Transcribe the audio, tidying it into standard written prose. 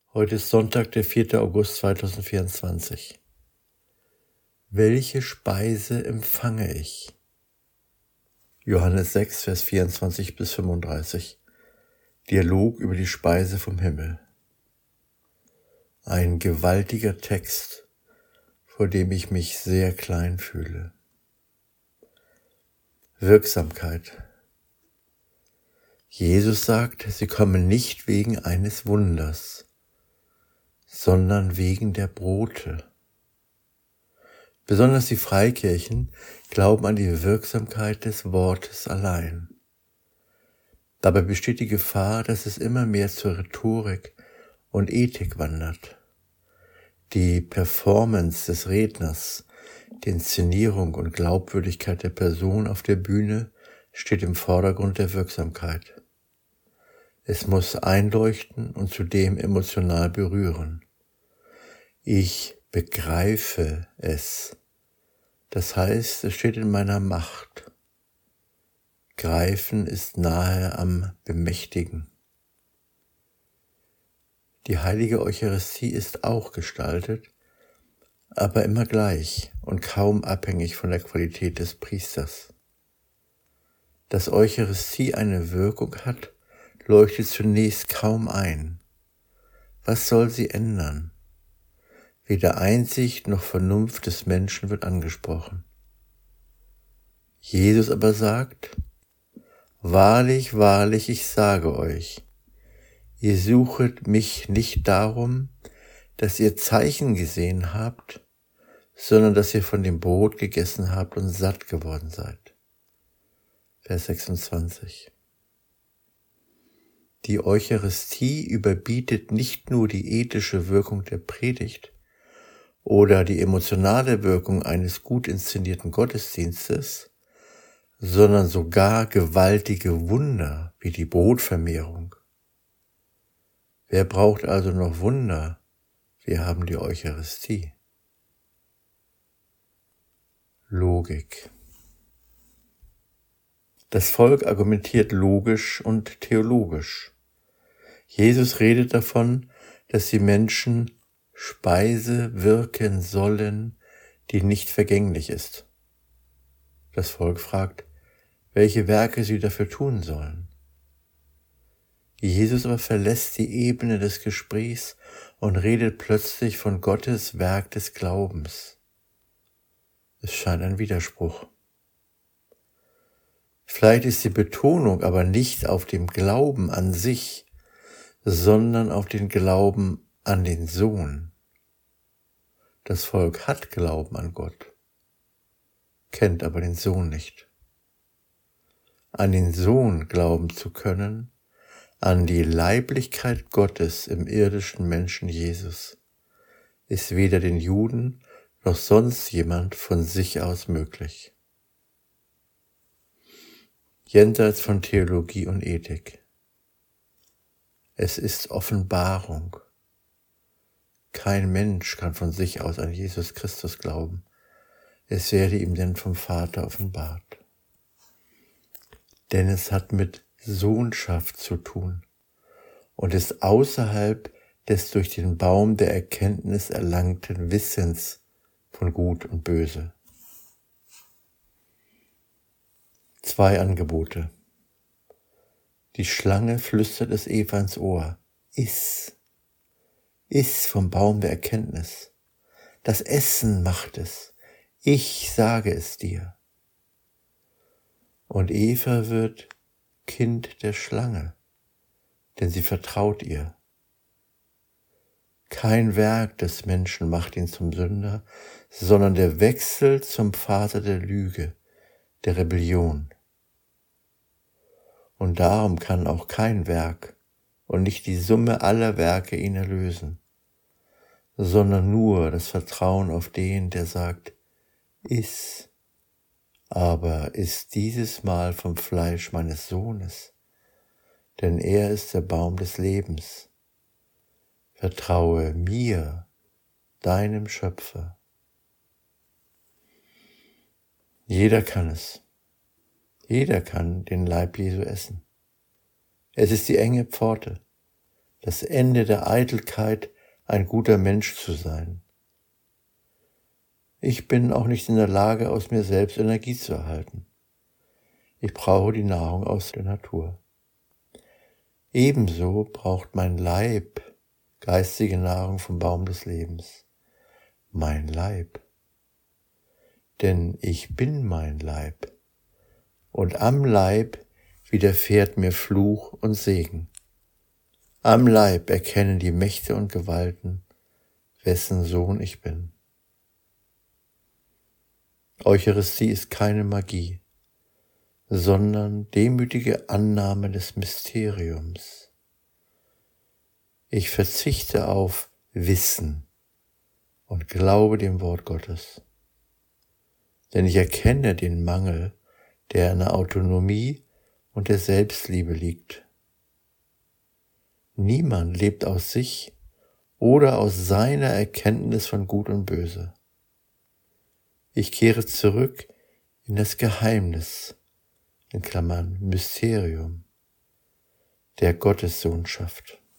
Heute ist Sonntag, der 4. August 2024. Welche Speise empfange ich? Johannes 6, Vers 24 bis 35. Dialog über die Speise vom Himmel. Ein gewaltiger Text, vor dem ich mich sehr klein fühle. Wirksamkeit. Jesus sagt, sie kommen nicht wegen eines Wunders, sondern wegen der Brote. Besonders die Freikirchen glauben an die Wirksamkeit des Wortes allein. Dabei besteht die Gefahr, dass es immer mehr zur Rhetorik und Ethik wandert. Die Performance des Redners, die Inszenierung und Glaubwürdigkeit der Person auf der Bühne steht im Vordergrund der Wirksamkeit. Es muss einleuchten und zudem emotional berühren. Ich begreife es. Das heißt, es steht in meiner Macht. Greifen ist nahe am Bemächtigen. Die heilige Eucharistie ist auch gestaltet, aber immer gleich und kaum abhängig von der Qualität des Priesters. Dass Eucharistie eine Wirkung hat, leuchtet zunächst kaum ein. Was soll sie ändern? Weder Einsicht noch Vernunft des Menschen wird angesprochen. Jesus aber sagt, wahrlich, wahrlich, ich sage euch, ihr suchet mich nicht darum, dass ihr Zeichen gesehen habt, sondern dass ihr von dem Brot gegessen habt und satt geworden seid. Vers 26. Die Eucharistie überbietet nicht nur die ethische Wirkung der Predigt oder die emotionale Wirkung eines gut inszenierten Gottesdienstes, sondern sogar gewaltige Wunder wie die Brotvermehrung. Wer braucht also noch Wunder? Wir haben die Eucharistie. Logik. Das Volk argumentiert logisch und theologisch. Jesus redet davon, dass die Menschen Speise wirken sollen, die nicht vergänglich ist. Das Volk fragt, welche Werke sie dafür tun sollen. Jesus aber verlässt die Ebene des Gesprächs und redet plötzlich von Gottes Werk des Glaubens. Es scheint ein Widerspruch. Vielleicht ist die Betonung aber nicht auf dem Glauben an sich, sondern auf den Glauben an den Sohn. Das Volk hat Glauben an Gott, kennt aber den Sohn nicht. An den Sohn glauben zu können, an die Leiblichkeit Gottes im irdischen Menschen Jesus, ist weder den Juden noch sonst jemand von sich aus möglich. Jenseits von Theologie und Ethik. Es ist Offenbarung. Kein Mensch kann von sich aus an Jesus Christus glauben. Es werde ihm denn vom Vater offenbart. Denn es hat mit Sohnschaft zu tun und ist außerhalb des durch den Baum der Erkenntnis erlangten Wissens von Gut und Böse. 2 Angebote. Die Schlange flüstert es Eva ins Ohr. Iss vom Baum der Erkenntnis. Das Essen macht es. Ich sage es dir. Und Eva wird Kind der Schlange, denn sie vertraut ihr. Kein Werk des Menschen macht ihn zum Sünder, sondern der Wechsel zum Vater der Lüge, der Rebellion. Und darum kann auch kein Werk und nicht die Summe aller Werke ihn erlösen, sondern nur das Vertrauen auf den, der sagt, iss, aber iss dieses Mal vom Fleisch meines Sohnes, denn er ist der Baum des Lebens. Vertraue mir, deinem Schöpfer. Jeder kann es. Jeder kann den Leib Jesu essen. Es ist die enge Pforte. das Ende der Eitelkeit, ein guter Mensch zu sein. Ich bin auch nicht in der Lage, aus mir selbst Energie zu erhalten. Ich brauche die Nahrung aus der Natur. Ebenso braucht mein Leib geistige Nahrung vom Baum des Lebens. Mein Leib. Denn ich bin mein Leib. Und am Leib widerfährt mir Fluch und Segen. Am Leib erkennen die Mächte und Gewalten, wessen Sohn ich bin. Eucharistie ist keine Magie, sondern demütige Annahme des Mysteriums. Ich verzichte auf Wissen und glaube dem Wort Gottes, denn ich erkenne den Mangel, der in der Autonomie und der Selbstliebe liegt. Niemand lebt aus sich oder aus seiner Erkenntnis von Gut und Böse. Ich kehre zurück in das Geheimnis, in Klammern Mysterium, der Gottessohnschaft.